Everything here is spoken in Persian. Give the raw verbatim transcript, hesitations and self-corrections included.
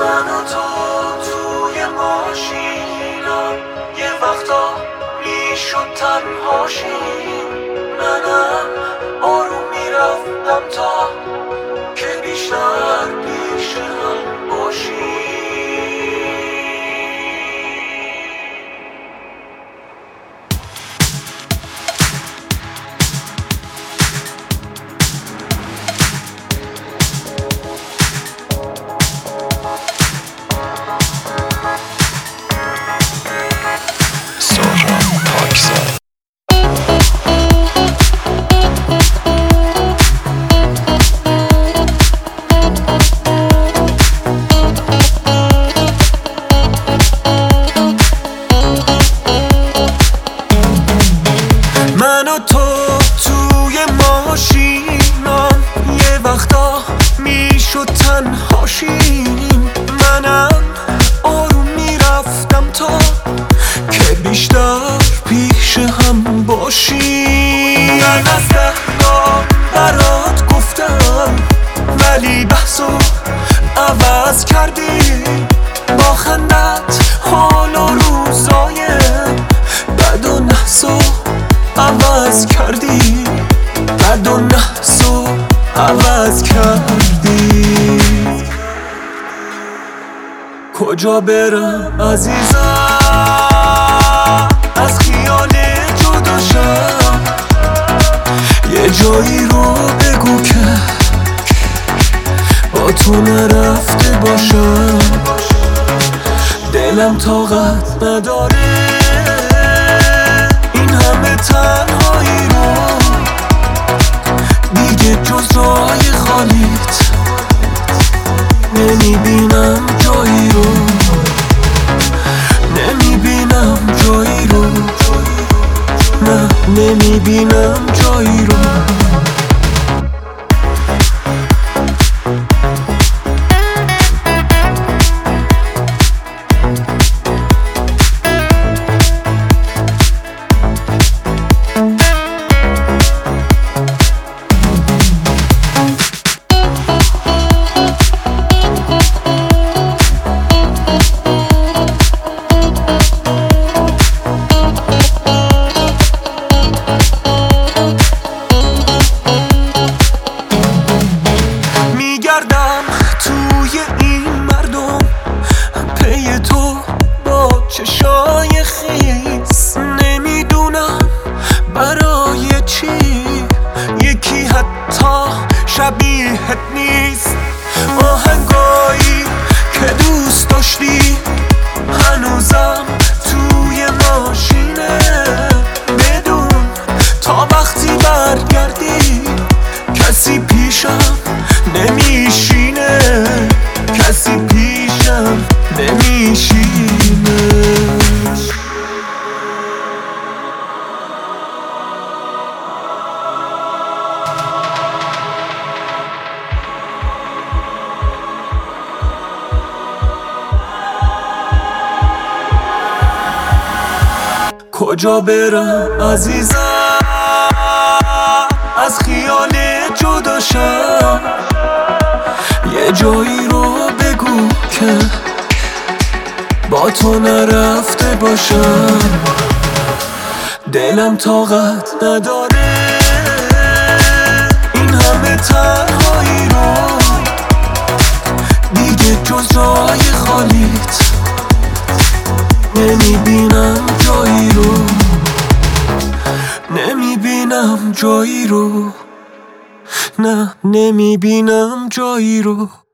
من و تو توی ماشینا یه وقتا میشد تنهاشیم. منم آروم میرفتم تا که بیشتر پیش هم باشیم. من و تو توی ماشینم یه وقتا میشد تنهاشیم. منم آروم میرفتم تا که بیشتر پیش هم باشیم. من از دهنام برات گفتم ولی بحثو عوض کردی. با خندت حال و روزای بد و نحسو عوض کردی. بد و نحسو عوض کردی. کجا برم عزیزم از خیال جدا شم؟ یه جایی رو بگو که با تو نرفته باشم. دلم طاقت نداره این همه تنهایی رو دیگه جز راه خالیت نمیبینم جایی رو. نمیبینم جایی رو. نه نمیبینم جایی رو. توی این مردم پی تو با چشای خیس. نمیدونم برای چی یکی حتی شبیهت نیست. آهنگایی که دوست داشتی هنوزم توی ماشینه. بدون تا وقتی برگردی کسی پیشم نمیشینه. کسی پیشم نمیشینه. کجا برم عزیزم از خیال جدا شم؟ یه جایی رو بگو که با تو نرفته باشم. دلم طاقت نداره این همه تنهایی رو دیگه جز راه خالیت نمیبینم جایی رو. نمیبینم جایی رو. نه نمیبینم جایی رو.